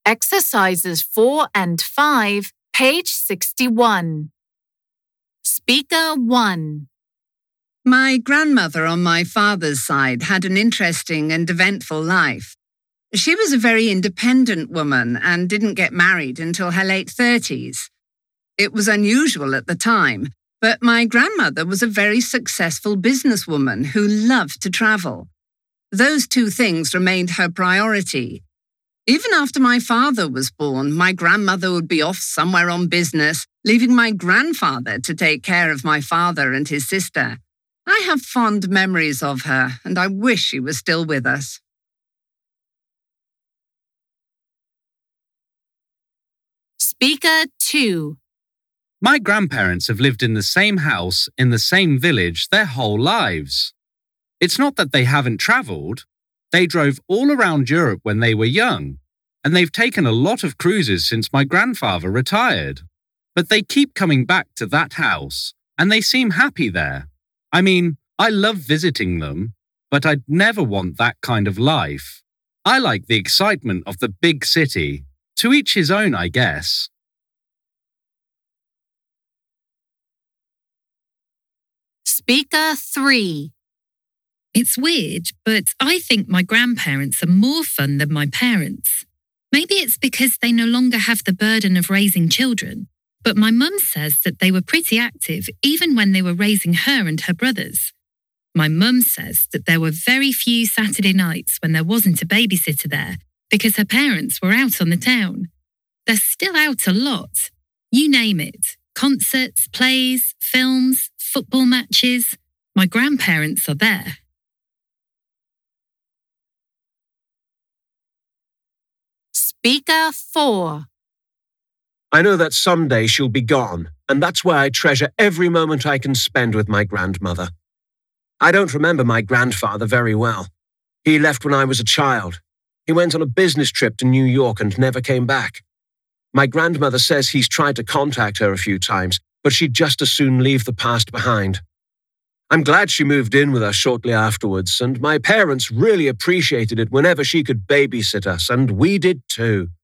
Exercises 4 and 5, page 61. Speaker 1. My grandmother on my father's side had an interesting and eventful life. She was a very independent woman and didn't get married until her late 30s. It was unusual at the time, but my grandmother was a very successful businesswoman who loved to travel. Those two things remained her priority. Even after my father was born, my grandmother would be off somewhere on business, leaving my grandfather to take care of my father and his sister. I have fond memories of her, and I wish she was still with us. Speaker 2. My grandparents have lived in the same house in the same village their whole lives. It's not that they haven't travelled. They drove all around Europe when they were young, and they've taken a lot of cruises since my grandfather retired. But they keep coming back to that house, and they seem happy there. I mean, I love visiting them, but I'd never want that kind of life. I like the excitement of the big city. To each his own, I guess. Speaker 3. It's weird, but I think my grandparents are more fun than my parents. Maybe it's because they no longer have the burden of raising children, but my mum says that they were pretty active even when they were raising her and her brothers. My mum says that there were very few Saturday nights when there wasn't a babysitter there because her parents were out on the town. They're still out a lot. You name it. Concerts, plays, films, football matches. My grandparents are there. Speaker 4. I know that someday she'll be gone, and that's why I treasure every moment I can spend with my grandmother. I don't remember my grandfather very well. He left when I was a child. He went on a business trip to New York and never came back. My grandmother says he's tried to contact her a few times, but she'd just as soon leave the past behind. I'm glad she moved in with us shortly afterwards, and my parents really appreciated it whenever she could babysit us, and we did too.